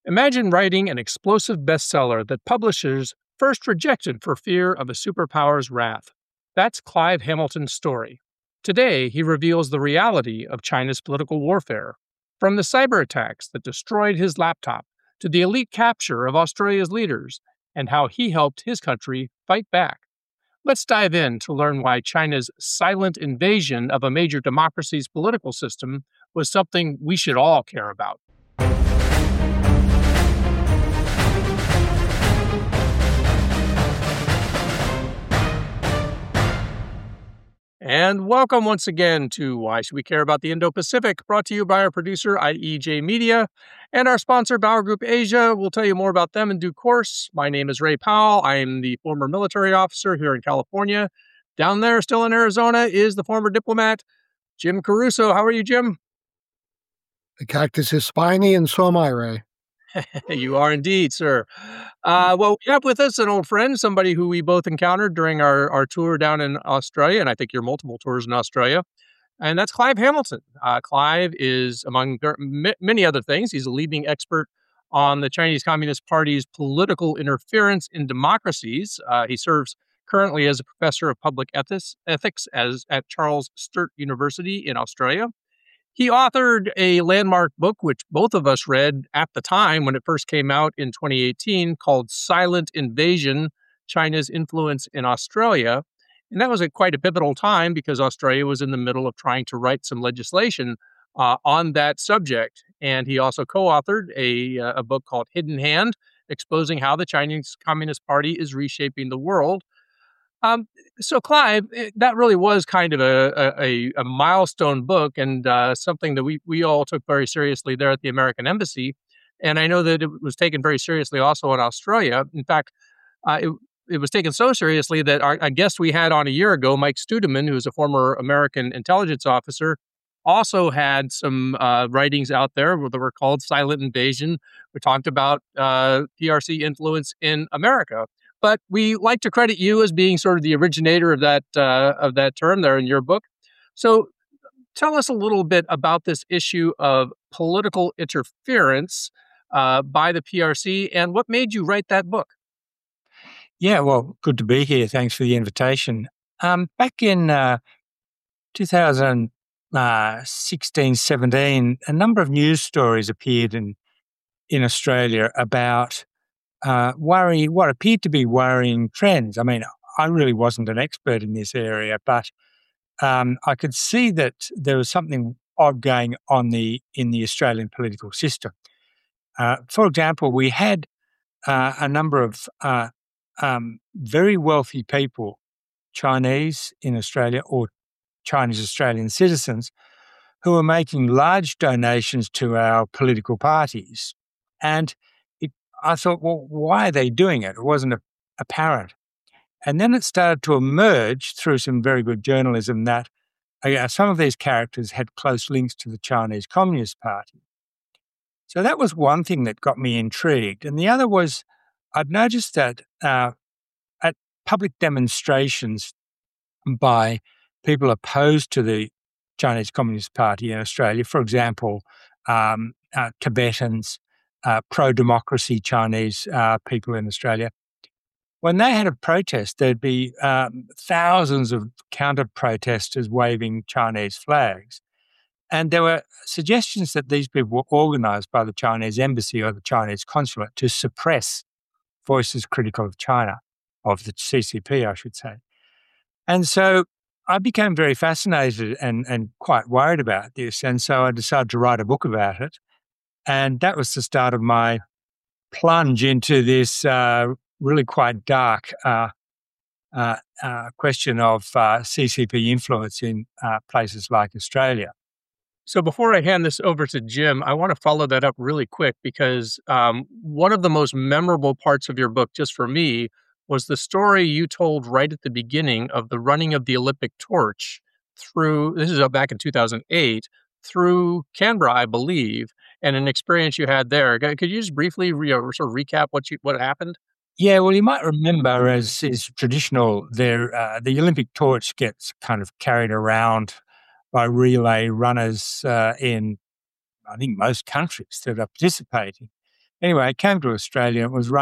Imagine writing an explosive bestseller that publishers first rejected for fear of a superpower's wrath. That's Clive Hamilton's story. Today, he reveals the reality of China's political warfare, from the cyber attacks that destroyed his laptop to the elite capture of Australia's leaders, and how he helped his country fight back. Let's dive in to learn why China's silent invasion of a major democracy's political system was something we should all care about. And welcome once again to Why Should We Care About the Indo-Pacific, brought to you by our producer, IEJ Media, and our sponsor, Bauer Group Asia. We'll tell you more about them in due course. My name is Ray Powell. I am the former military officer here in California. Down there, still in Arizona, is the former diplomat, Jim Caruso. How are you, Jim? The cactus is spiny, and so am I, Ray. You are indeed, sir. Well, we have with us an old friend, somebody who we both encountered during our tour down in Australia, and I think your multiple tours in Australia, and that's Clive Hamilton. Clive is, among many other things, he's a leading expert on the Chinese Communist Party's political interference in democracies. He serves currently as a professor of public ethics at Charles Sturt University in Australia. He authored a landmark book, which both of us read at the time when it first came out in 2018, called Silent Invasion, China's Influence in Australia. And that was quite a pivotal time because Australia was in the middle of trying to write some legislation on that subject. And he also co-authored a book called Hidden Hand, exposing how the Chinese Communist Party is reshaping the world. So Clive, that really was kind of a milestone book and something that we all took very seriously there at the American Embassy. And I know that it was taken very seriously also in Australia. In fact, it was taken so seriously that our guest we had on a year ago, Mike Studeman, who is a former American intelligence officer, also had some writings out there that were called Silent Invasion. We talked about PRC influence in America. But we like to credit you as being sort of the originator of that term there in your book. So tell us a little bit about this issue of political interference by the PRC and what made you write that book. Yeah, well, good to be here. Thanks for the invitation. Back in 2016, 17, a number of news stories appeared in Australia about what appeared to be worrying trends. I mean, I really wasn't an expert in this area, but I could see that there was something odd going on in the Australian political system. For example, we had a number of very wealthy people, Chinese in Australia or Chinese Australian citizens, who were making large donations to our political parties. And I thought, well, why are they doing it? It wasn't apparent. And then it started to emerge through some very good journalism that some of these characters had close links to the Chinese Communist Party. So that was one thing that got me intrigued. And the other was I'd noticed that at public demonstrations by people opposed to the Chinese Communist Party in Australia, for example, Tibetans, pro-democracy Chinese people in Australia, when they had a protest, there'd be thousands of counter-protesters waving Chinese flags. And there were suggestions that these people were organised by the Chinese embassy or the Chinese consulate to suppress voices critical of China, of the CCP, I should say. And so I became very fascinated and quite worried about this. And so I decided to write a book about it. And that was the start of my plunge into this really quite dark question of CCP influence in places like Australia. So before I hand this over to Jim, I want to follow that up really quick because one of the most memorable parts of your book, just for me, was the story you told right at the beginning of the running of the Olympic torch this is back in 2008, through Canberra, I believe, and an experience you had there. Could you just briefly sort of recap what happened? Yeah, well, you might remember, as is traditional, the Olympic torch gets kind of carried around by relay runners in, I think, most countries that are participating. Anyway, it came to Australia. It was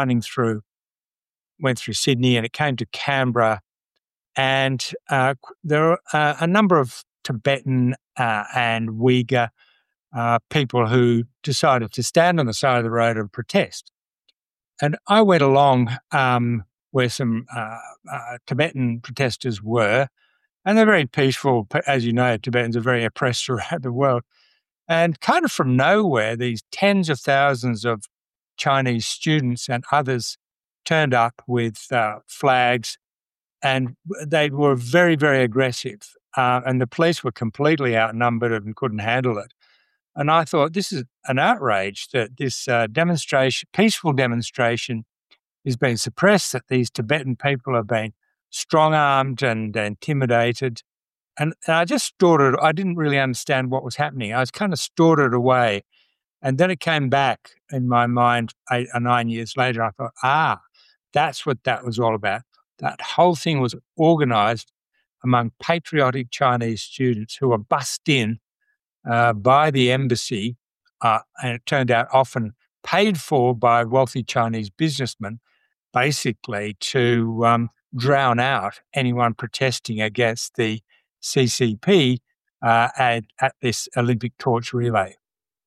went through Sydney, and it came to Canberra. And there are a number of Tibetan and Uyghur people who decided to stand on the side of the road and protest. And I went along where some Tibetan protesters were, and they're very peaceful. As you know, Tibetans are very oppressed around the world. And kind of from nowhere, these tens of thousands of Chinese students and others turned up with flags, and they were very, very aggressive. And the police were completely outnumbered and couldn't handle it. And I thought, this is an outrage that this peaceful demonstration is being suppressed, that these Tibetan people have been strong-armed and intimidated. And I just stored it. I didn't really understand what was happening. I was kind of stored it away. And then it came back in my mind 8 or 9 years later. I thought, that's what that was all about. That whole thing was organized among patriotic Chinese students who were bussed in by the embassy, and it turned out often paid for by wealthy Chinese businessmen, basically to drown out anyone protesting against the CCP at this Olympic torch relay.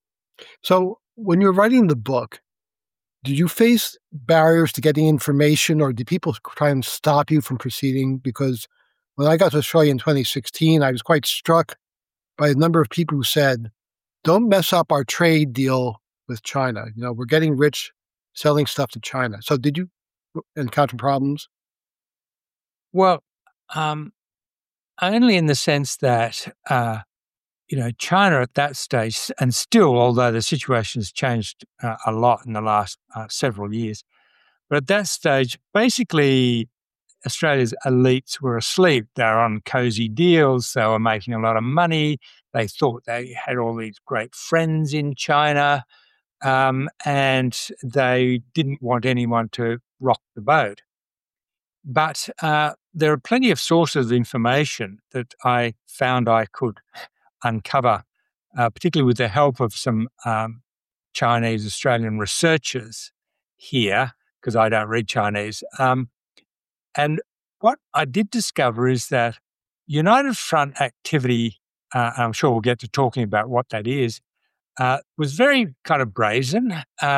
So when you're writing the book, did you face barriers to getting information, or did people try and stop you from proceeding? Because when I got to Australia in 2016, I was quite struck by a number of people who said, don't mess up our trade deal with China. We're getting rich selling stuff to China. So did you encounter problems? Well, only in the sense that, China at that stage, and still, although the situation has changed a lot in the last several years, but at that stage, basically, Australia's elites were asleep. They were on cozy deals. They were making a lot of money. They thought they had all these great friends in China, and they didn't want anyone to rock the boat. But there are plenty of sources of information that I found I could uncover, particularly with the help of some Chinese Australian researchers here, because I don't read Chinese. And what I did discover is that United Front activity, I'm sure we'll get to talking about what that is, was very kind of brazen.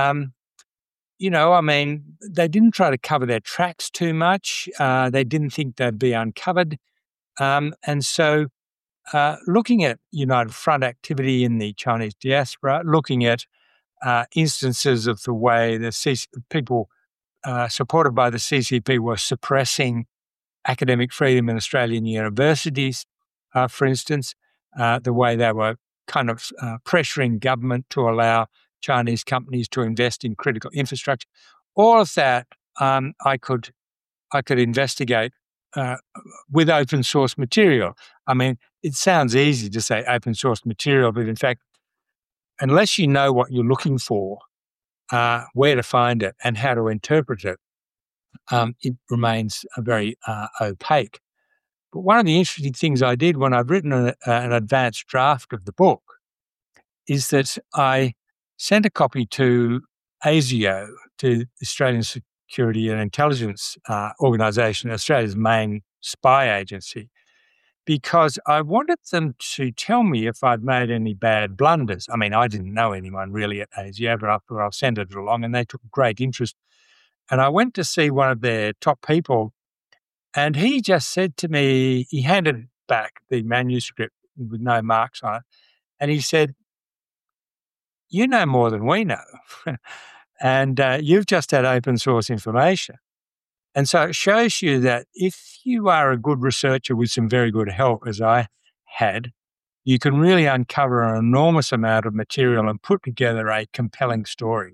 They didn't try to cover their tracks too much. They didn't think they'd be uncovered. And so looking at United Front activity in the Chinese diaspora, looking at instances of the way the people supported by the CCP were suppressing academic freedom in Australian universities, for instance, the way they were kind of pressuring government to allow Chinese companies to invest in critical infrastructure. All of that I could investigate with open source material. I mean, it sounds easy to say open source material, but in fact, unless you know what you're looking for, where to find it and how to interpret it, it remains very opaque. But one of the interesting things I did when I've written an advanced draft of the book is that I sent a copy to ASIO, to the Australian Security and Intelligence Organisation, Australia's main spy agency, because I wanted them to tell me if I'd made any bad blunders. I mean, I didn't know anyone really at ASIO, but I thought I'll send it along, and they took great interest. And I went to see one of their top people, and he just said to me, he handed back the manuscript with no marks on it, and he said, "You know more than we know, and you've just had open source information." And so it shows you that if you are a good researcher with some very good help, as I had, you can really uncover an enormous amount of material and put together a compelling story.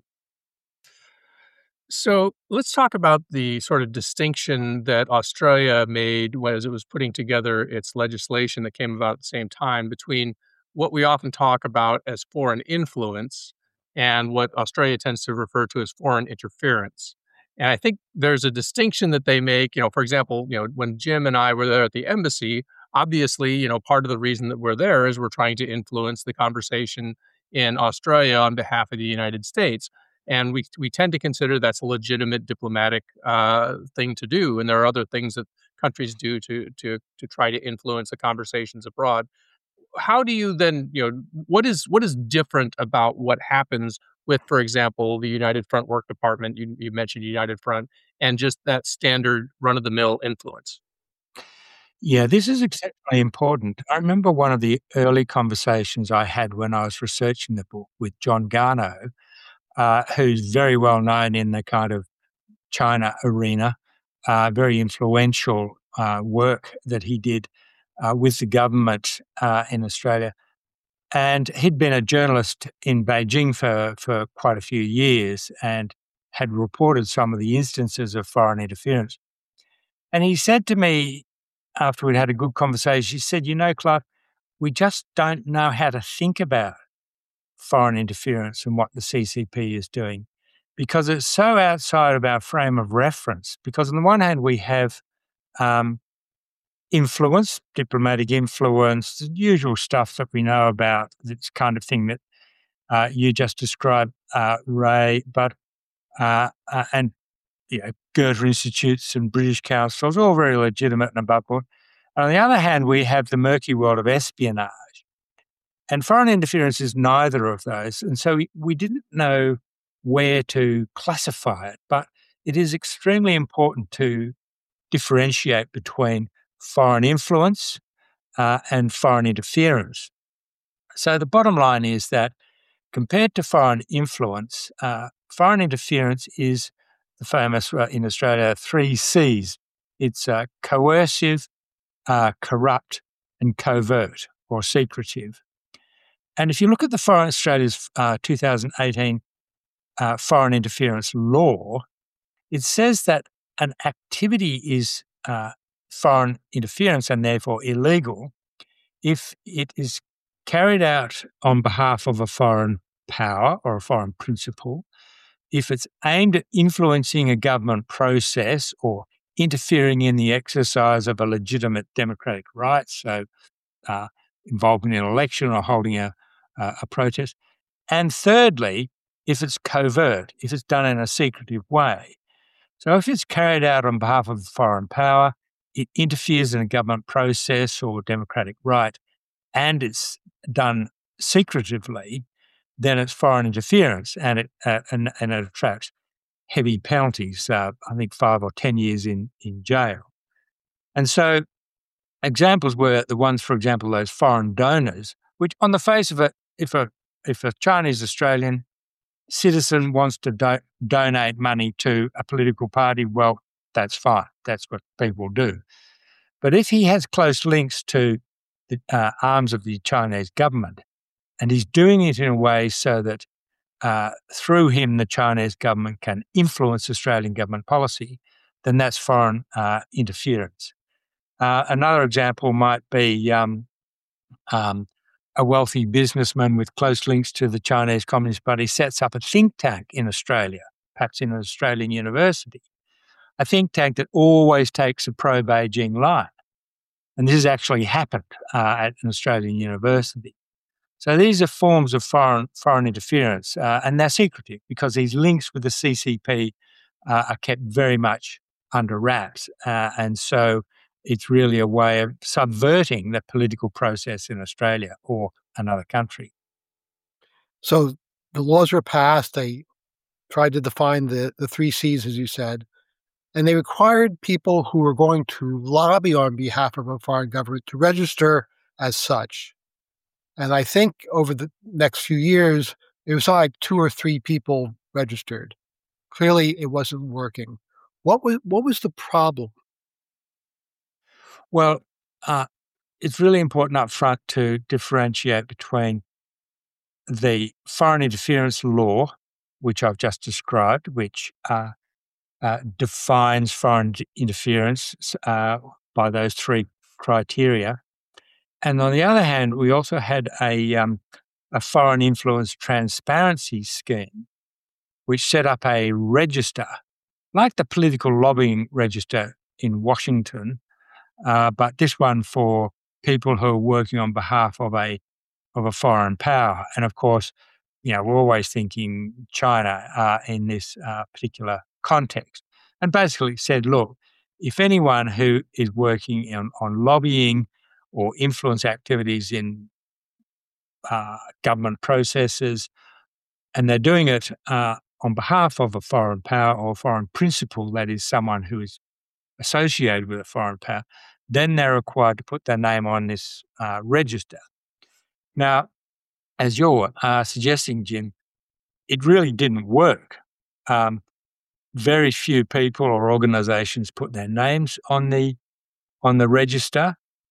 So let's talk about the sort of distinction that Australia made as it was putting together its legislation that came about at the same time between what we often talk about as foreign influence and what Australia tends to refer to as foreign interference. And I think there's a distinction that they make, for example, when Jim and I were there at the embassy, obviously, part of the reason that we're there is we're trying to influence the conversation in Australia on behalf of the United States. And we tend to consider that's a legitimate diplomatic thing to do. And there are other things that countries do to try to influence the conversations abroad. How do you then, what is different about what happens with, for example, the United Front Work Department? You mentioned United Front, and just that standard run of the mill influence. Yeah, this is exceptionally important. I remember one of the early conversations I had when I was researching the book with John Garnaut, who's very well known in the kind of China arena, very influential work that he did with the government in Australia. And he'd been a journalist in Beijing for quite a few years and had reported some of the instances of foreign interference. And he said to me, after we'd had a good conversation, he said, Clive, we just don't know how to think about foreign interference and what the CCP is doing because it's so outside of our frame of reference. Because on the one hand, we have influence, diplomatic influence, the usual stuff that we know about, this kind of thing that you just described, Ray, but and Goethe Institutes and British councils, all very legitimate and above board. On the other hand, we have the murky world of espionage. And foreign interference is neither of those. And so we didn't know where to classify it, but it is extremely important to differentiate between foreign influence and foreign interference. So the bottom line is that compared to foreign influence, foreign interference is the famous, in Australia, 3 C's. It's coercive, corrupt, and covert or secretive. And if you look at the Foreign Australia's 2018 foreign interference law, it says that an activity is foreign interference and therefore illegal if it is carried out on behalf of a foreign power or a foreign principal, if it's aimed at influencing a government process or interfering in the exercise of a legitimate democratic right, so involved in an election or holding a protest. And thirdly, if it's covert, if it's done in a secretive way. So if it's carried out on behalf of a foreign power, it interferes in a government process or democratic right, and it's done secretively, then it's foreign interference, and it attracts heavy penalties, I think 5 or 10 years in jail. And so examples were the ones, for example, those foreign donors, which on the face of it, if a Chinese Australian citizen wants to donate money to a political party, well, that's fine. That's what people do. But if he has close links to the arms of the Chinese government, and he's doing it in a way so that through him the Chinese government can influence Australian government policy, then that's foreign interference. Another example might be a wealthy businessman with close links to the Chinese Communist Party sets up a think tank in Australia, perhaps in an Australian university, a think tank that always takes a pro-Beijing line. And this has actually happened at an Australian university. So these are forms of foreign interference, and they're secretive because these links with the CCP are kept very much under wraps. And so it's really a way of subverting the political process in Australia or another country. So the laws were passed. They tried to define the 3 C's, as you said, and they required people who were going to lobby on behalf of a foreign government to register as such. And I think over the next few years, it was like 2 or 3 people registered. Clearly, it wasn't working. What was the problem? Well, it's really important up front to differentiate between the foreign interference law, which I've just described, which defines foreign interference by those 3 criteria. And on the other hand, we also had a foreign influence transparency scheme, which set up a register, like the political lobbying register in Washington, but this one for people who are working on behalf of a foreign power. And of course, we're always thinking China in this particular context. And basically said, look, if anyone who is working on lobbying or influence activities in government processes, and they're doing it on behalf of a foreign power or foreign principal, that is someone who is associated with a foreign power, then they're required to put their name on this register. Now, as you're suggesting, Jim, it really didn't work. Very few people or organisations put their names on the register,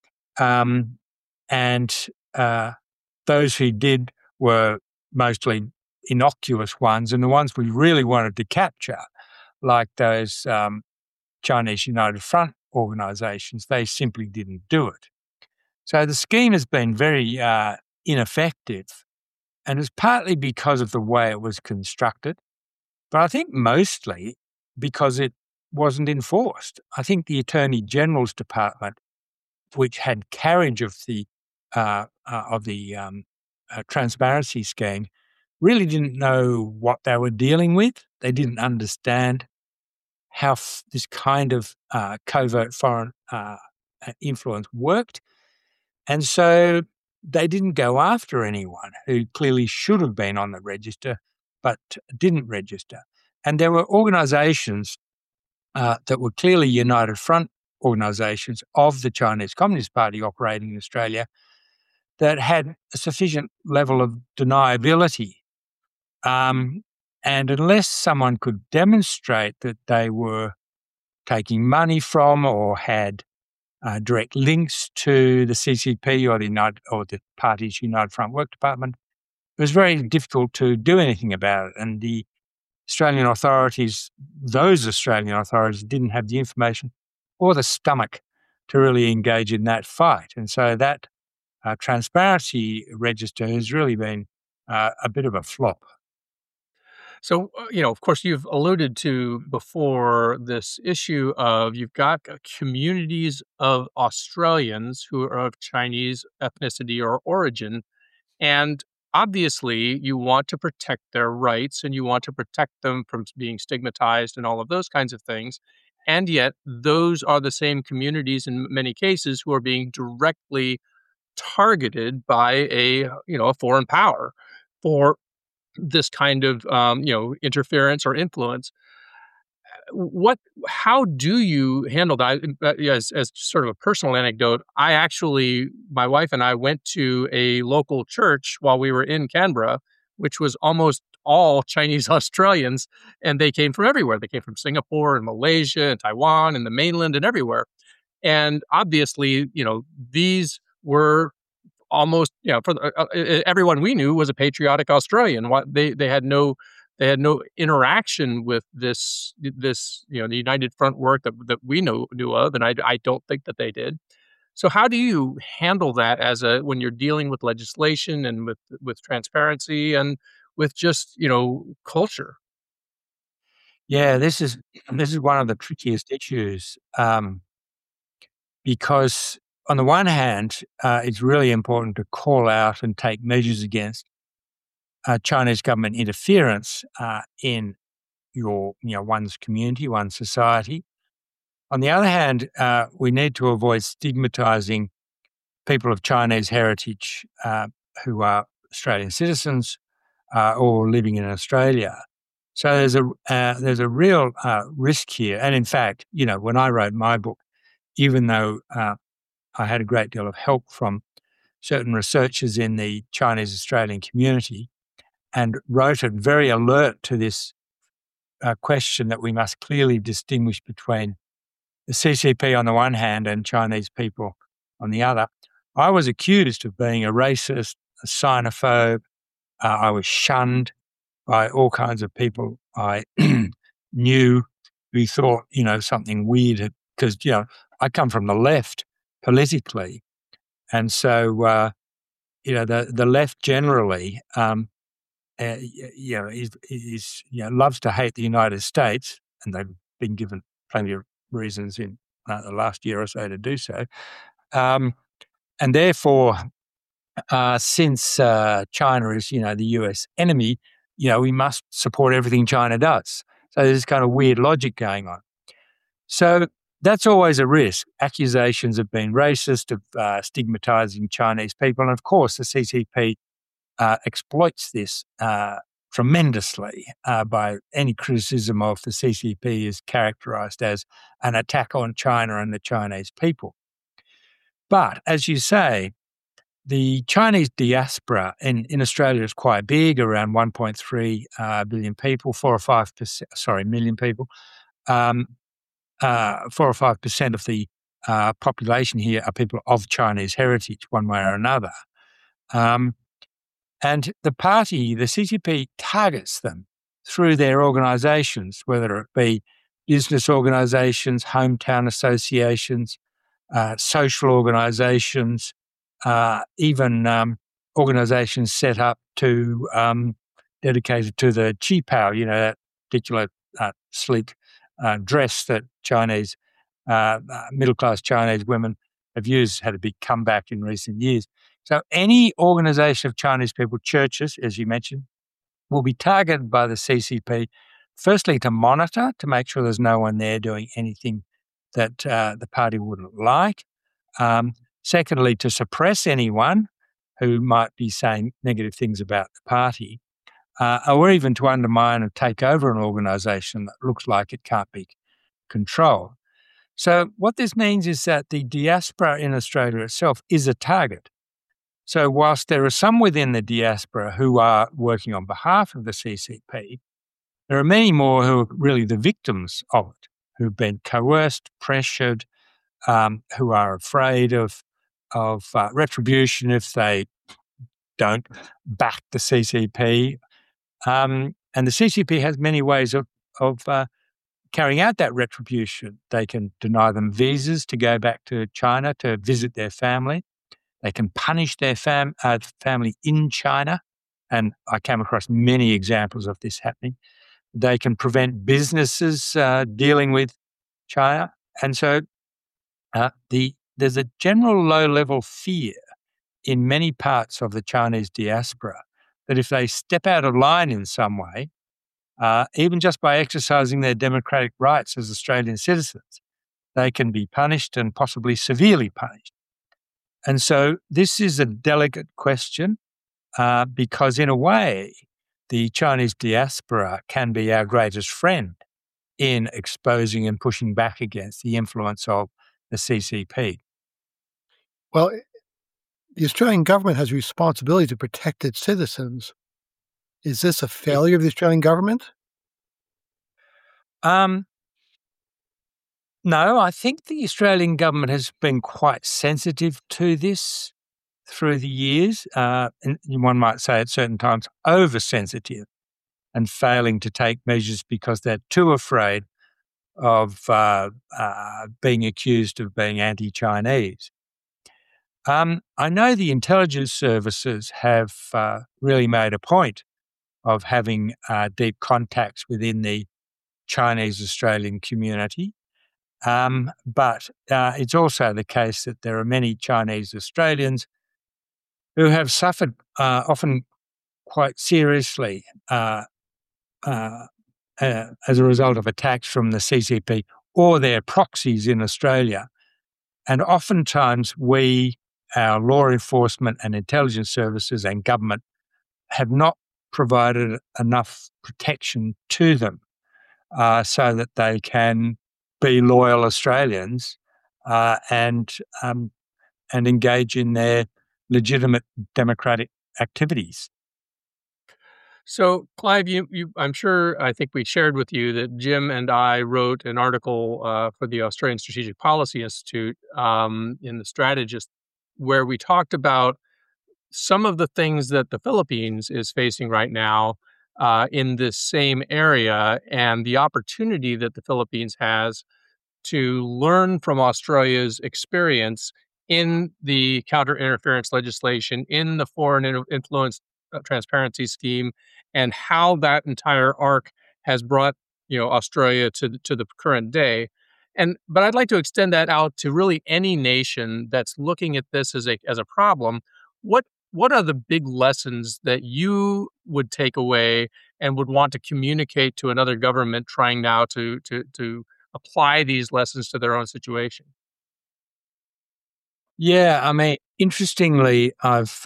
and those who did were mostly innocuous ones, and the ones we really wanted to capture, like those Chinese United Front organisations, they simply didn't do it. So the scheme has been very ineffective, and it's partly because of the way it was constructed, but I think mostly because it wasn't enforced. I think the Attorney General's Department, which had carriage of the transparency scheme, really didn't know what they were dealing with. They didn't understand how this kind of covert foreign influence worked. And so they didn't go after anyone who clearly should have been on the register but didn't register. And there were organisations that were clearly United Front organisations of the Chinese Communist Party operating in Australia that had a sufficient level of deniability. And unless someone could demonstrate that they were taking money from or had direct links to the CCP or the party's United Front Work Department, it was very difficult to do anything about it. And the Australian authorities, those Australian authorities, didn't have the information or the stomach to really engage in that fight. And so that transparency register has really been a bit of a flop. So, of course, you've alluded to before this issue of you've got communities of Australians who are of Chinese ethnicity or origin, and obviously you want to protect their rights and you want to protect them from being stigmatized and all of those kinds of things. And yet those are the same communities in many cases who are being directly targeted by a foreign power for this kind of interference or influence. How do you handle that? As sort of a personal anecdote, my wife and I went to a local church while we were in Canberra, which was almost all Chinese Australians, and they came from everywhere. They came from Singapore and Malaysia and Taiwan and the mainland and everywhere. And obviously, these were almost, everyone we knew was a patriotic Australian. They had no interaction with this the United Front work that we knew of, and I don't think that they did. So how do you handle that when you're dealing with legislation and with transparency and with just culture? Yeah, this is one of the trickiest issues because on the one hand, it's really important to call out and take measures against Chinese government interference in one's community, one's society. On the other hand, we need to avoid stigmatizing people of Chinese heritage who are Australian citizens or living in Australia. So there's a real risk here. And in fact, when I wrote my book, even though I had a great deal of help from certain researchers in the Chinese Australian community, and wrote it very alert to this question that we must clearly distinguish between the CCP on the one hand and Chinese people on the other. I was accused of being a racist, a xenophobe. I was shunned by all kinds of people I knew who thought, something weird, because, I come from the left politically. And so, the left generally, loves to hate the United States, and they've been given plenty of reasons in the last year or so to do so. And therefore, since China is, the US enemy, we must support everything China does. So there's this kind of weird logic going on. So that's always a risk. Accusations of being racist, of stigmatizing Chinese people. And of course, the CCP exploits this tremendously by any criticism of the CCP is characterized as an attack on China and the Chinese people. But as you say, the Chinese diaspora in Australia is quite big, around 1.3 billion people, 4 or 5%, million people. 4 or 5% of the population here are people of Chinese heritage, one way or another. And the party, the CCP, targets them through their organisations, whether it be business organisations, hometown associations, social organisations, even organisations set up to dedicated to the qipao, that particular sleek dress that Chinese middle-class Chinese women have used, had a big comeback in recent years. So any organisation of Chinese people, churches, as you mentioned, will be targeted by the CCP, firstly to monitor, to make sure there's no one there doing anything that the party wouldn't like. Secondly, to suppress anyone who might be saying negative things about the party, or even to undermine and take over an organisation that looks like it can't be controlled. So what this means is that the diaspora in Australia itself is a target. So whilst there are some within the diaspora who are working on behalf of the CCP, there are many more who are really the victims of it, who've been coerced, pressured, who are afraid of retribution if they don't back the CCP. And the CCP has many ways of carrying out that retribution. They can deny them visas to go back to China to visit their family. They can punish their family in China, and I came across many examples of this happening. They can prevent businesses dealing with China. And so there's a general low-level fear in many parts of the Chinese diaspora that if they step out of line in some way, even just by exercising their democratic rights as Australian citizens, they can be punished and possibly severely punished. And so this is a delicate question because in a way, the Chinese diaspora can be our greatest friend in exposing and pushing back against the influence of the CCP. Well, the Australian government has a responsibility to protect its citizens. Is this a failure of the Australian government? No, I think the Australian government has been quite sensitive to this through the years, and one might say at certain times oversensitive and failing to take measures because they're too afraid of being accused of being anti-Chinese. I know the intelligence services have really made a point of having deep contacts within the Chinese-Australian community. But it's also the case that there are many Chinese Australians who have suffered often quite seriously as a result of attacks from the CCP or their proxies in Australia. And oftentimes our law enforcement and intelligence services and government have not provided enough protection to them so that they can be loyal Australians and engage in their legitimate democratic activities. So, Clive, I think we shared with you that Jim and I wrote an article for the Australian Strategic Policy Institute in The Strategist, where we talked about some of the things that the Philippines is facing right now in this same area and the opportunity that the Philippines has to learn from Australia's experience in the counter-interference legislation, in the foreign influence transparency scheme, and how that entire arc has brought Australia to the current day. But I'd like to extend that out to really any nation that's looking at this as a problem. What what are the big lessons that you would take away and would want to communicate to another government trying now to apply these lessons to their own situation? Yeah, I mean, interestingly, I've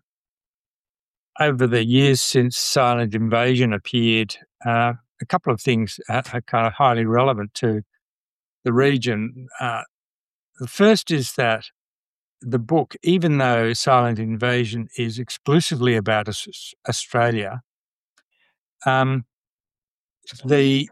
over the years since Silent Invasion appeared, a couple of things are kind of highly relevant to the region. The first is that the book, even though Silent Invasion is exclusively about Australia, um, the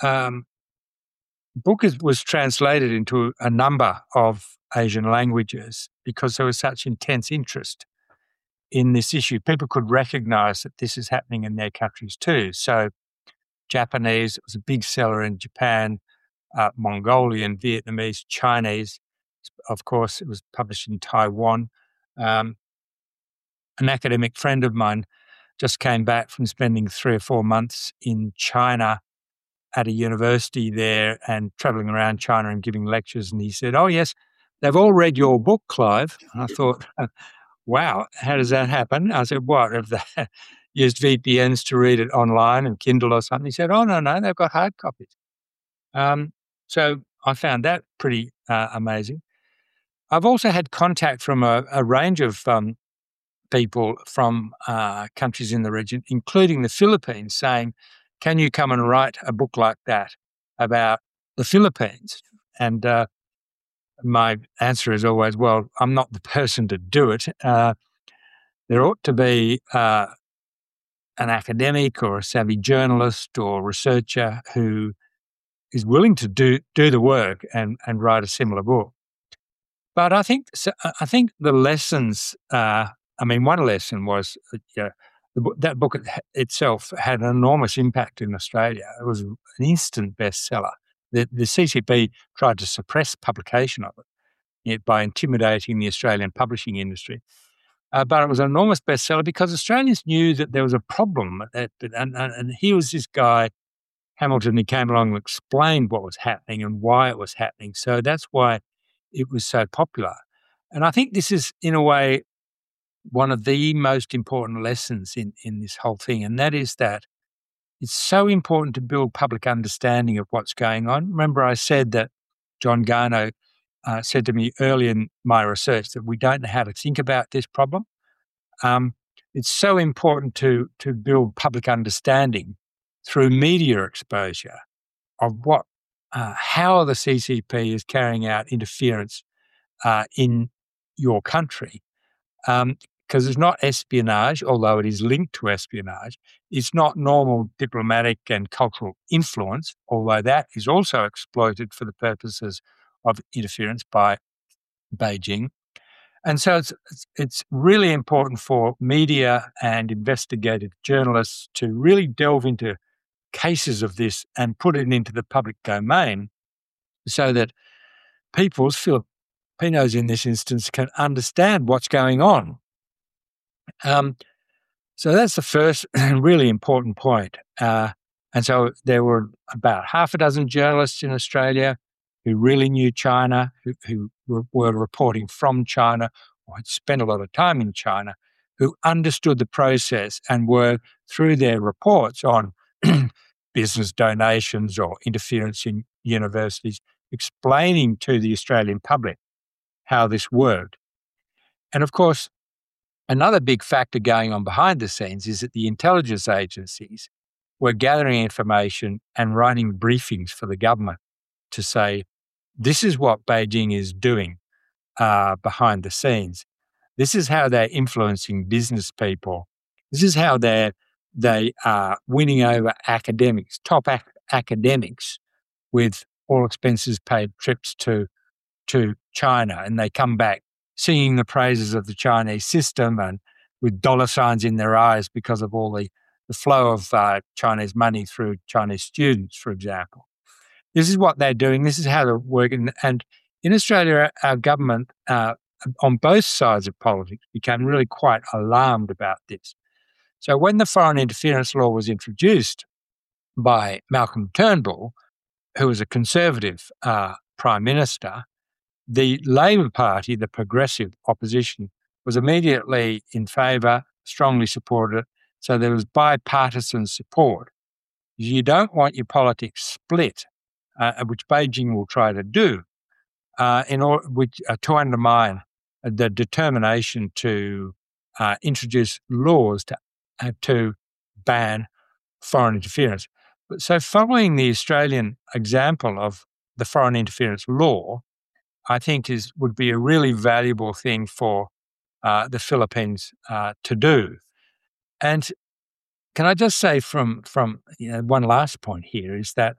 book was translated into a number of Asian languages because there was such intense interest in this issue. People could recognize that this is happening in their countries too. So Japanese, it was a big seller in Japan, Mongolian, Vietnamese, Chinese. Of course, it was published in Taiwan. An academic friend of mine just came back from spending 3 or 4 months in China at a university there and traveling around China and giving lectures. And he said, "Oh, yes, they've all read your book, Clive." And I thought, wow, how does that happen? I said, what, have they used VPNs to read it online and Kindle or something? He said, oh, no, they've got hard copies. So I found that pretty amazing. I've also had contact from a range of people from countries in the region, including the Philippines, saying, can you come and write a book like that about the Philippines? And my answer is always, well, I'm not the person to do it. There ought to be an academic or a savvy journalist or researcher who is willing to do the work and write a similar book. But I think the lessons. One lesson was that book itself had an enormous impact in Australia. It was an instant bestseller. The CCP tried to suppress publication of it by intimidating the Australian publishing industry. But it was an enormous bestseller because Australians knew that there was a problem. And here was this guy, Hamilton, who came along and explained what was happening and why it was happening. So that's why it was so popular. And I think this is, in a way, one of the most important lessons in this whole thing, and that is that it's so important to build public understanding of what's going on. Remember, I said that John Garnaut said to me early in my research that we don't know how to think about this problem. It's so important to build public understanding through media exposure of how the CCP is carrying out interference in your country. Because it's not espionage, although it is linked to espionage. It's not normal diplomatic and cultural influence, although that is also exploited for the purposes of interference by Beijing. And so it's really important for media and investigative journalists to really delve into cases of this and put it into the public domain so that Filipinos in this instance can understand what's going on. So that's the first really important point. And so there were about half a dozen journalists in Australia who really knew China, who were reporting from China or had spent a lot of time in China, who understood the process and were, through their reports on business donations or interference in universities, explaining to the Australian public how this worked. And of course, another big factor going on behind the scenes is that the intelligence agencies were gathering information and writing briefings for the government to say, this is what Beijing is doing behind the scenes. This is how they're influencing business people. This is how they are winning over academics, top academics, with all expenses paid trips to China, and they come back singing the praises of the Chinese system and with dollar signs in their eyes because of all the flow of Chinese money through Chinese students, for example. This is what they're doing. This is how they're working. And in Australia, our government, on both sides of politics, became really quite alarmed about this. So when the foreign interference law was introduced by Malcolm Turnbull, who was a Conservative Prime Minister, the Labor Party, the progressive opposition, was immediately in favour, strongly supported it. So there was bipartisan support. You don't want your politics split, which Beijing will try to do, to undermine the determination to introduce laws to ban foreign interference. So following the Australian example of the foreign interference law, I think would be a really valuable thing for the Philippines to do. And can I just say from one last point here is that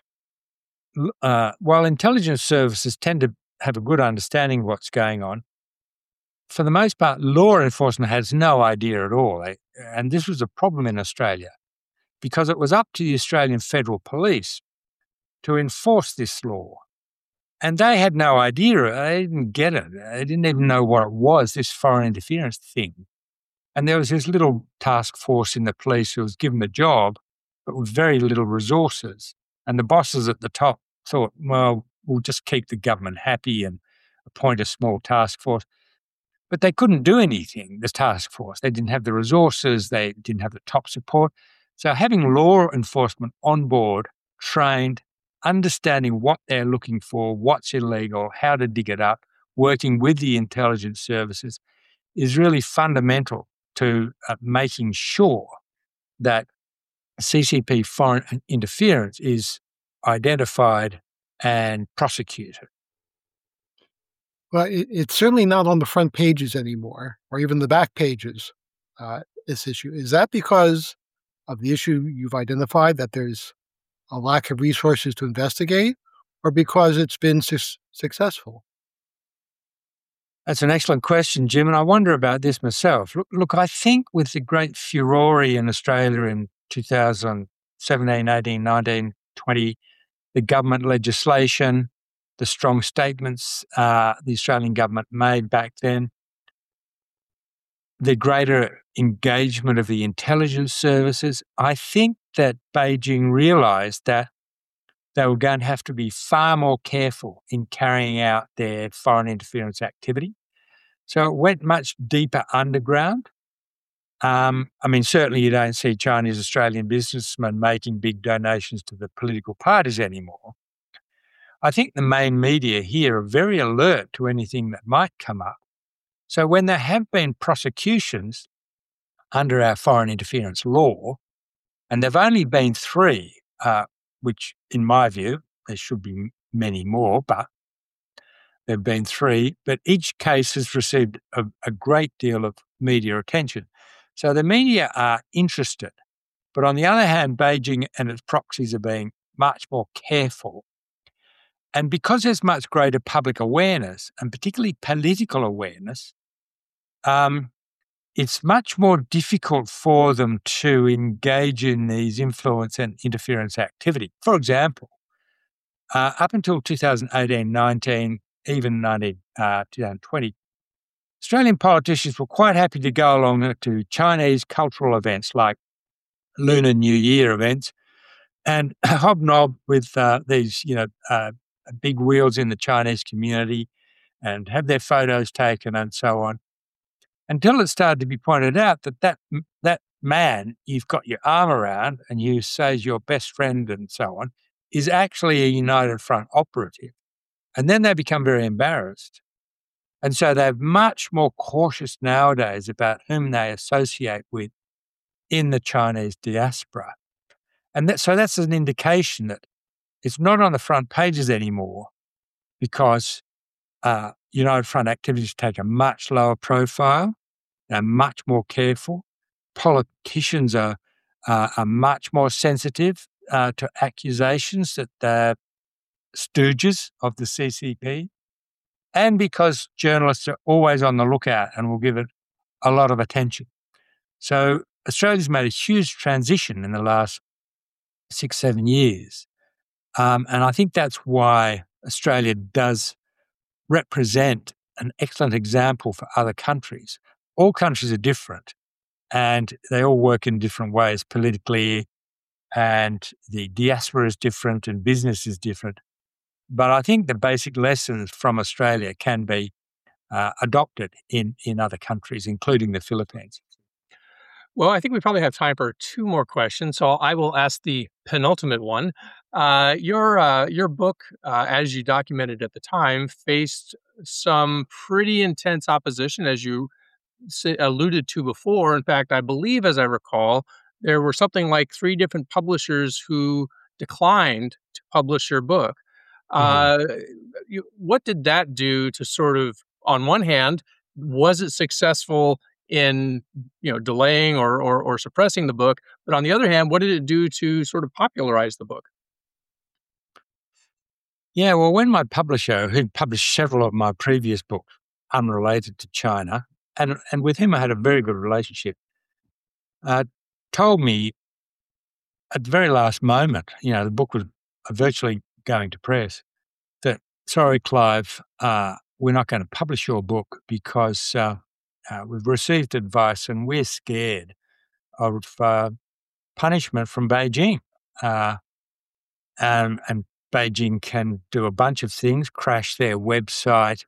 while intelligence services tend to have a good understanding of what's going on, for the most part, law enforcement has no idea at all. And this was a problem in Australia because it was up to the Australian Federal Police to enforce this law. And they had no idea. They didn't get it. They didn't even know what it was, this foreign interference thing. And there was this little task force in the police who was given the job, but with very little resources. And the bosses at the top thought, well, we'll just keep the government happy and appoint a small task force. But they couldn't do anything, this task force. They didn't have the resources. They didn't have the top support. So having law enforcement on board, trained, understanding what they're looking for, what's illegal, how to dig it up, working with the intelligence services is really fundamental to making sure that CCP foreign interference is identified and prosecuted. Well, it's certainly not on the front pages anymore, or even the back pages, this issue. Is that because of the issue you've identified, that there's a lack of resources to investigate, or because it's been successful? That's an excellent question, Jim, and I wonder about this myself. Look, I think with the great furore in Australia in 2017, 18, 19, 20, the government legislation, the strong statements the Australian government made back then, the greater engagement of the intelligence services, I think that Beijing realised that they were going to have to be far more careful in carrying out their foreign interference activity. So it went much deeper underground. Certainly you don't see Chinese Australian businessmen making big donations to the political parties anymore. I think the main media here are very alert to anything that might come up. So when there have been prosecutions under our foreign interference law, and there've only been 3, which in my view, there should be many more, but there have been 3, but each case has received a great deal of media attention. So the media are interested. But on the other hand, Beijing and its proxies are being much more careful. And because there's much greater public awareness, and particularly political awareness, it's much more difficult for them to engage in these influence and interference activity. For example, up until 2018, 19, even 2020, Australian politicians were quite happy to go along to Chinese cultural events like Lunar New Year events and hobnob with these, big wheels in the Chinese community and have their photos taken and so on, until it started to be pointed out that man you've got your arm around and you say is your best friend and so on is actually a United Front operative. And then they become very embarrassed. And so they're much more cautious nowadays about whom they associate with in the Chinese diaspora. And so that's an indication that it's not on the front pages anymore because United Front activities take a much lower profile. They're much more careful. Politicians are much more sensitive to accusations that they're stooges of the CCP, and because journalists are always on the lookout and will give it a lot of attention. So Australia's made a huge transition in the last 6-7 years. And I think that's why Australia does represent an excellent example for other countries. All countries are different and they all work in different ways politically, and the diaspora is different and business is different. But I think the basic lessons from Australia can be adopted in other countries, including the Philippines. Well, I think we probably have time for two more questions, so I will ask the penultimate one. Your book, as you documented at the time, faced some pretty intense opposition, as you alluded to before. In fact, I believe, as I recall, there were something like three different publishers who declined to publish your book. Uh, what did that do to sort of, on one hand, was it successful in delaying or suppressing the book? But on the other hand, what did it do to sort of popularize the book? Yeah, well, when my publisher, who'd published several of my previous books unrelated to China, and with him I had a very good relationship, told me at the very last moment, the book was virtually going to press, that, sorry, Clive, we're not going to publish your book because we've received advice and we're scared of punishment from Beijing. And Beijing can do a bunch of things, crash their website,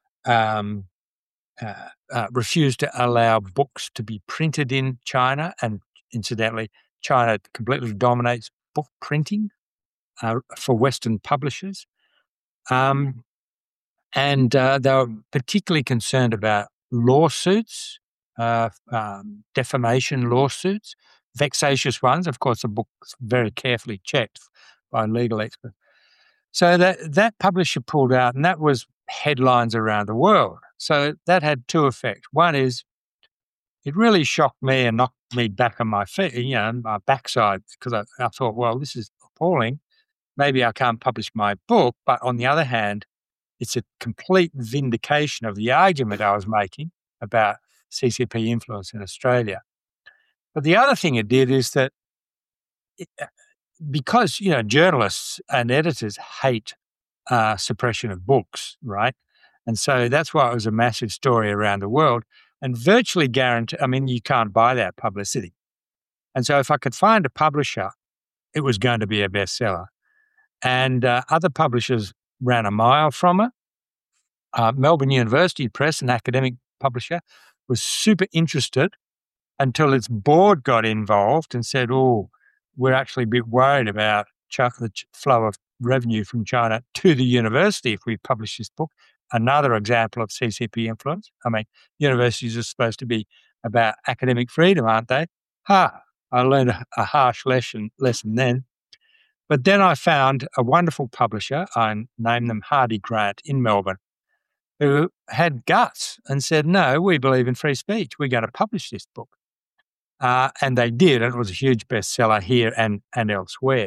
refuse to allow books to be printed in China. And incidentally, China completely dominates book printing for Western publishers. And they were particularly concerned about lawsuits, defamation lawsuits, vexatious ones. Of course, the book's very carefully checked by legal experts. So that publisher pulled out, and that was headlines around the world. So that had two effects. One is it really shocked me and knocked me back on my feet, my backside, because I thought, well, this is appalling. Maybe I can't publish my book. But on the other hand, it's a complete vindication of the argument I was making about CCP influence in Australia. But the other thing it did is that because, journalists and editors hate suppression of books, right? And so that's why it was a massive story around the world and virtually guaranteed. I mean, you can't buy that publicity. And so if I could find a publisher, it was going to be a bestseller. And other publishers ran a mile from it. Melbourne University Press, an academic publisher, was super interested until its board got involved and said, oh, we're actually a bit worried about the flow of revenue from China to the university if we publish this book. Another example of CCP influence. I mean, universities are supposed to be about academic freedom, aren't they? I learned a harsh lesson then. But then I found a wonderful publisher, I named them Hardy Grant in Melbourne, who had guts and said, no, we believe in free speech. We're going to publish this book. And they did, and it was a huge bestseller here and elsewhere.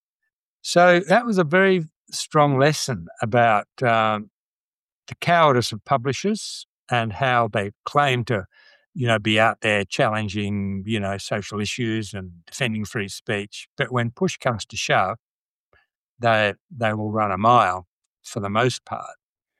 So that was a very strong lesson about the cowardice of publishers and how they claim to, be out there challenging, social issues and defending free speech. But when push comes to shove, they will run a mile for the most part.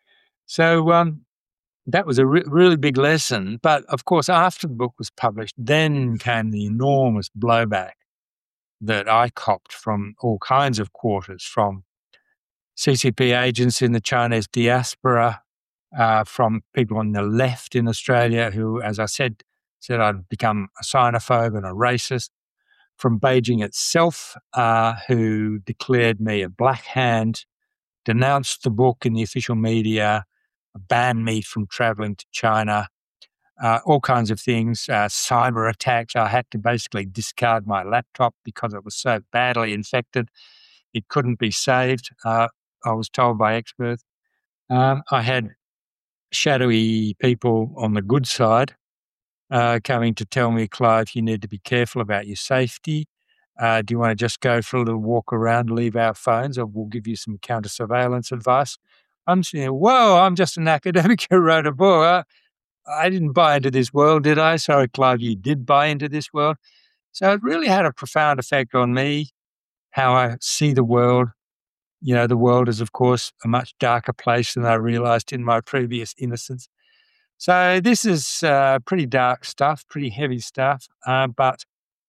So that was a really big lesson. But of course, after the book was published, then came the enormous blowback that I copped from all kinds of quarters, from CCP agents in the Chinese diaspora, from people on the left in Australia who, as I said I'd become a xenophobe and a racist, from Beijing itself, who declared me a black hand, denounced the book in the official media, banned me from traveling to China, all kinds of things, cyber attacks. I had to basically discard my laptop because it was so badly infected. It couldn't be saved, I was told by experts. I had shadowy people on the good side coming to tell me, Clive, you need to be careful about your safety. Do you want to just go for a little walk around, leave our phones, or we'll give you some counter-surveillance advice? I'm saying, whoa, I'm just an academic who wrote a book. I didn't buy into this world, did I? Sorry, Clive, you did buy into this world. So it really had a profound effect on me, how I see the world. The world is, of course, a much darker place than I realized in my previous innocence. So this is pretty dark stuff, pretty heavy stuff, but,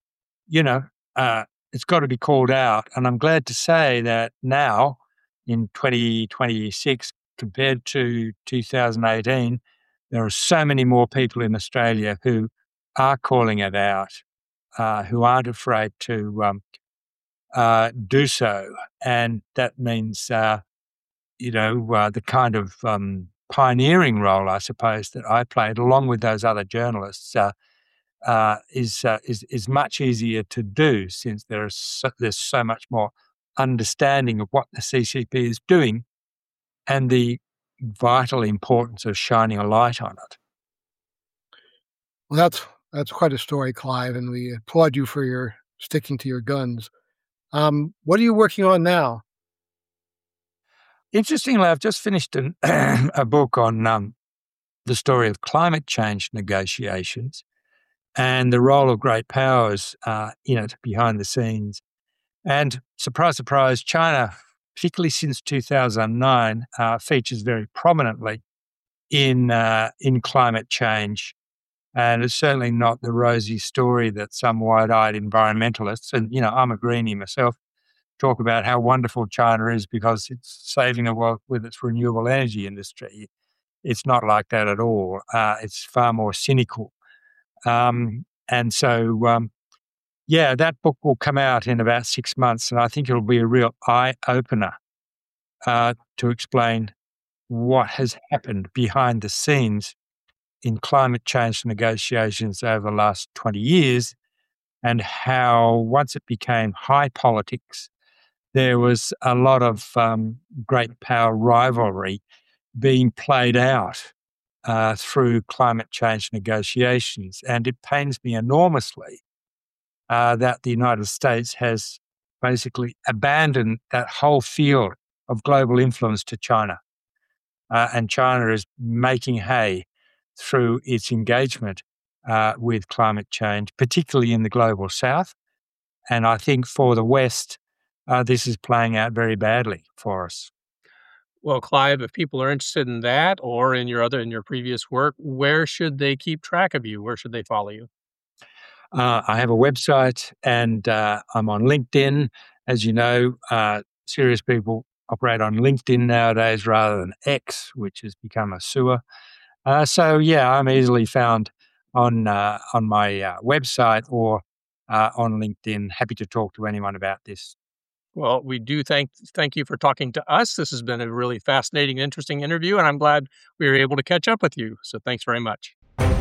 it's got to be called out. And I'm glad to say that now, in 2026, compared to 2018, there are so many more people in Australia who are calling it out, who aren't afraid to do so. And that means, the kind of pioneering role, I suppose, that I played along with those other journalists is much easier to do, since there's so much more understanding of what the CCP is doing and the vital importance of shining a light on it. Well, that's quite a story, Clive, and we applaud you for your sticking to your guns. What are you working on now? Interestingly, I've just finished a book on the story of climate change negotiations and the role of great powers in it behind the scenes. And surprise, surprise, China, particularly since 2009, features very prominently in climate change. And it's certainly not the rosy story that some wide-eyed environmentalists, and, I'm a greenie myself, talk about how wonderful China is because it's saving the world with its renewable energy industry. It's not like that at all. It's far more cynical. And so, that book will come out in about 6 months, and I think it'll be a real eye-opener to explain what has happened behind the scenes in climate change negotiations over the last 20 years, and how once it became high politics, there was a lot of great power rivalry being played out through climate change negotiations. And it pains me enormously that the United States has basically abandoned that whole field of global influence to China. And China is making hay through its engagement with climate change, particularly in the global south. And I think for the West, this is playing out very badly for us. Well, Clive, if people are interested in that or in your previous work, where should they keep track of you? Where should they follow you? I have a website, and I'm on LinkedIn. As you know, serious people operate on LinkedIn nowadays rather than X, which has become a sewer. I'm easily found on my website or on LinkedIn. Happy to talk to anyone about this. Well, we do thank you for talking to us. This has been a really fascinating, interesting interview, and I'm glad we were able to catch up with you. So thanks very much.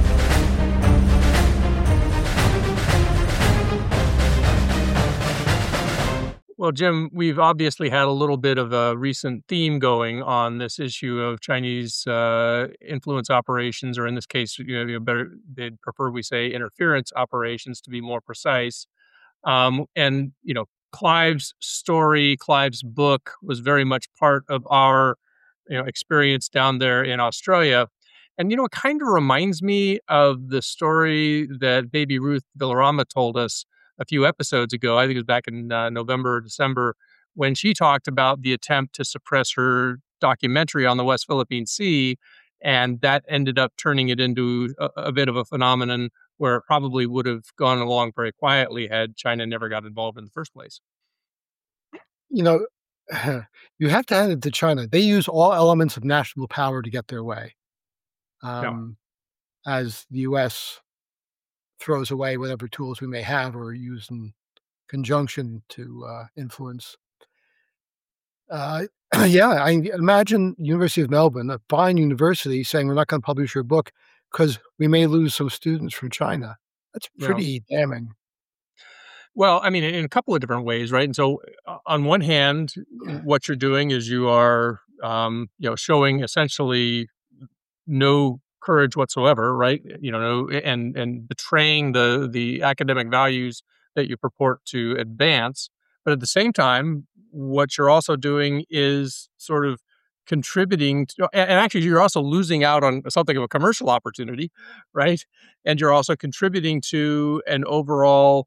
Well, Jim, we've obviously had a little bit of a recent theme going on this issue of Chinese influence operations, or in this case, they'd prefer we say interference operations to be more precise. And Clive's story, Clive's book was very much part of our experience down there in Australia. And it kind of reminds me of the story that Baby Ruth Villarama told us a few episodes ago. I think it was back in November or December, when she talked about the attempt to suppress her documentary on the West Philippine Sea. And that ended up turning it into a bit of a phenomenon where it probably would have gone along very quietly had China never got involved in the first place. You have to hand it to China. They use all elements of national power to get their way. As the U.S. throws away whatever tools we may have or use in conjunction to influence. I imagine University of Melbourne, a fine university, saying we're not going to publish your book because we may lose some students from China. That's pretty damning. Well, I mean, in a couple of different ways, right? And so, on one hand, what you're doing is you are, showing essentially no courage whatsoever, right? And betraying the academic values that you purport to advance. But at the same time, what you're also doing is sort of contributing to, and actually you're also losing out on something of a commercial opportunity, right? And you're also contributing to an overall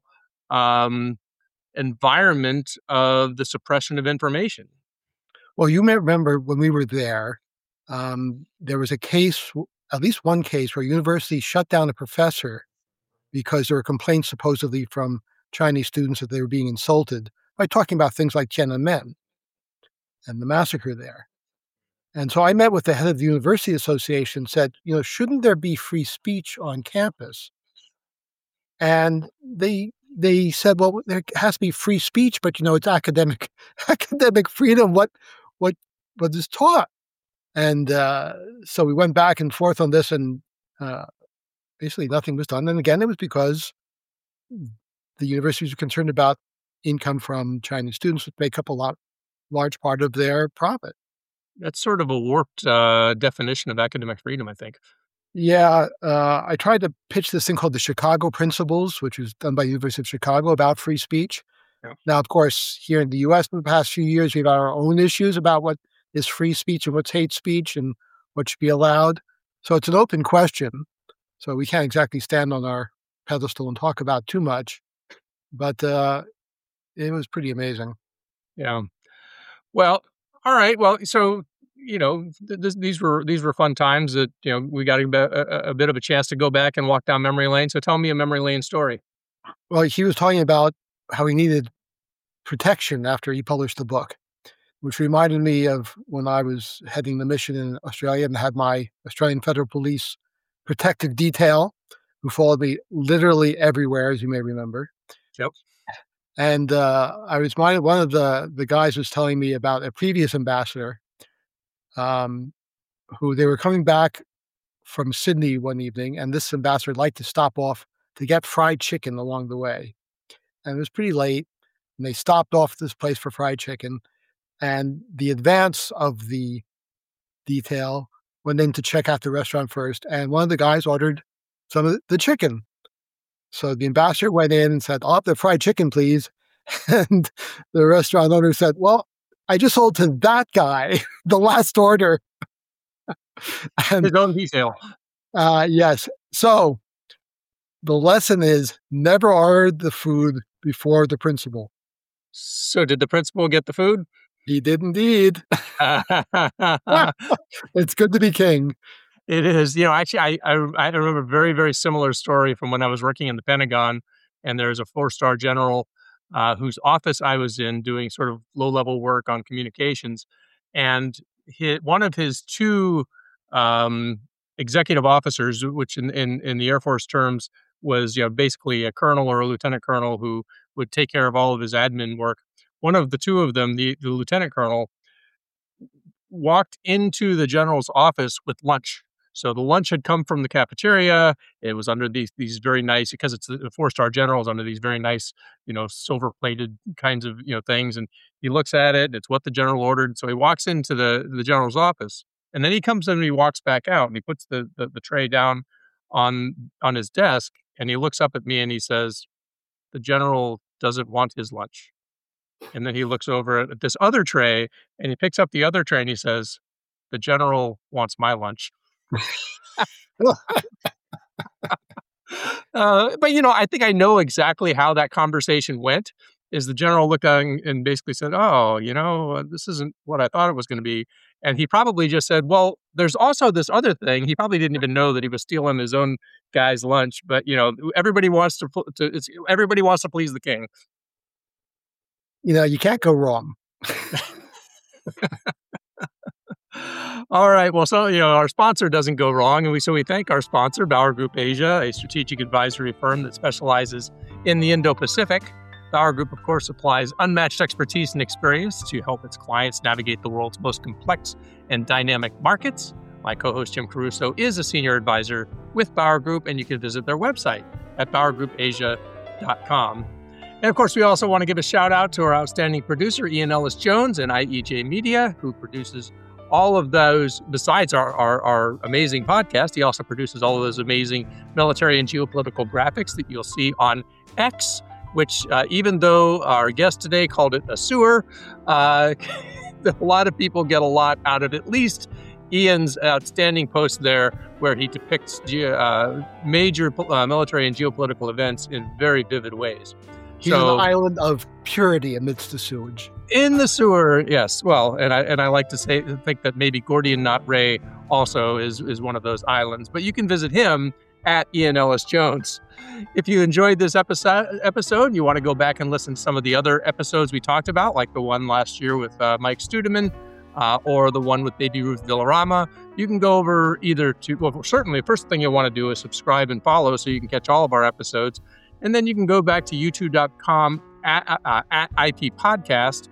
environment of the suppression of information. Well, you may remember when we were there, there was a case, at least one case, where a university shut down a professor because there were complaints supposedly from Chinese students that they were being insulted by talking about things like Tiananmen and the massacre there. And so I met with the head of the University Association, said, shouldn't there be free speech on campus? And they said, well, there has to be free speech, but it's academic freedom. What is taught? And so we went back and forth on this, and basically nothing was done. And again, it was because the universities were concerned about income from Chinese students, which make up a large part of their profit. That's sort of a warped definition of academic freedom, I think. Yeah, I tried to pitch this thing called the Chicago Principles, which was done by the University of Chicago about free speech. Yeah. Now, of course, here in the U.S. in the past few years, we've had our own issues about what is free speech and what's hate speech and what should be allowed. So it's an open question. So we can't exactly stand on our pedestal and talk about too much. But it was pretty amazing. Yeah. Well, all right. Well, so these were fun times that we got a bit of a chance to go back and walk down memory lane. So tell me a memory lane story. Well, he was talking about how he needed protection after he published the book, which reminded me of when I was heading the mission in Australia and had my Australian Federal Police protective detail, who followed me literally everywhere, as you may remember. Yep. And I was reminded, one of the guys was telling me about a previous ambassador who they were coming back from Sydney one evening, and this ambassador liked to stop off to get fried chicken along the way. And it was pretty late, and they stopped off at this place for fried chicken, and the advance of the detail went in to check out the restaurant first, and one of the guys ordered some of the chicken. So the ambassador went in and said, "I'll have the fried chicken, please." And the restaurant owner said, "Well, I just sold to that guy the last order." And, his own detail. Yes. So the lesson is never order the food before the principal. So did the principal get the food? He did indeed. It's good to be king. It is. Actually, I remember a very, very similar story from when I was working in the Pentagon, and there's a 4-star general whose office I was in doing sort of low-level work on communications, and one of his two executive officers, which in the Air Force terms was basically a colonel or a lieutenant colonel who would take care of all of his admin work. One of the two of them, the lieutenant colonel, walked into the general's office with lunch. So the lunch had come from the cafeteria. It was under these very nice, because it's a 4-star general, is under these very nice, silver-plated kinds of, things. And he looks at it, and it's what the general ordered. So he walks into the general's office, and then he comes in and he walks back out, and he puts the tray down on his desk, and he looks up at me and he says, "The general doesn't want his lunch." And then he looks over at this other tray, and he picks up the other tray, and he says, "The general wants my lunch." But I think I know exactly how that conversation went. Is the general looked at and basically said, "Oh, this isn't what I thought it was going to be," and he probably just said, "Well, there's also this other thing." He probably didn't even know that he was stealing his own guy's lunch. But everybody wants to please the king. You can't go wrong. All right. Well, so, our sponsor doesn't go wrong. And we thank our sponsor, Bauer Group Asia, a strategic advisory firm that specializes in the Indo-Pacific. Bauer Group, of course, supplies unmatched expertise and experience to help its clients navigate the world's most complex and dynamic markets. My co-host, Jim Caruso, is a senior advisor with Bauer Group, and you can visit their website at BauerGroupAsia.com. And of course, we also want to give a shout out to our outstanding producer, Ian Ellis Jones and IEJ Media, who produces all of those. Besides our amazing podcast, he also produces all of those amazing military and geopolitical graphics that you'll see on X, which even though our guest today called it a sewer, a lot of people get a lot out of at least Ian's outstanding post there, where he depicts major military and geopolitical events in very vivid ways. He's an island of purity amidst the sewage. In the sewer, yes. Well, and I like to think that maybe Gordian Knot Ray also is one of those islands. But you can visit him at Ian Ellis Jones. If you enjoyed this episode, you want to go back and listen to some of the other episodes we talked about, like the one last year with Mike Studeman, or the one with Baby Ruth Villarama, you can go over either to, well, certainly the first thing you'll want to do is subscribe and follow so you can catch all of our episodes. And then you can go back to youtube.com at IP Podcast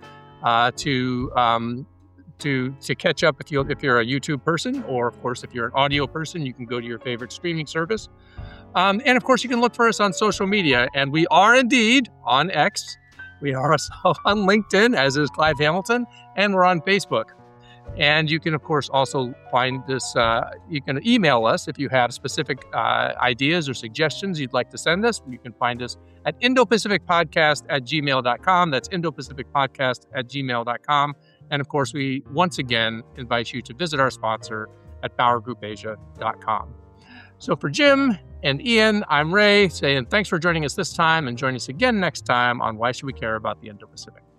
to catch up if you're a YouTube person, or of course, if you're an audio person, you can go to your favorite streaming service. And of course, you can look for us on social media, and we are indeed on X. We are also on LinkedIn, as is Clive Hamilton, and we're on Facebook. And you can, of course, also find this, you can email us if you have specific ideas or suggestions you'd like to send us. You can find us at IndoPacificPodcast@gmail.com. That's IndoPacificPodcast@gmail.com. And of course, we once again invite you to visit our sponsor at PowerGroupAsia.com. So for Jim and Ian, I'm Ray, saying thanks for joining us this time, and join us again next time on Why Should We Care About the Indo-Pacific?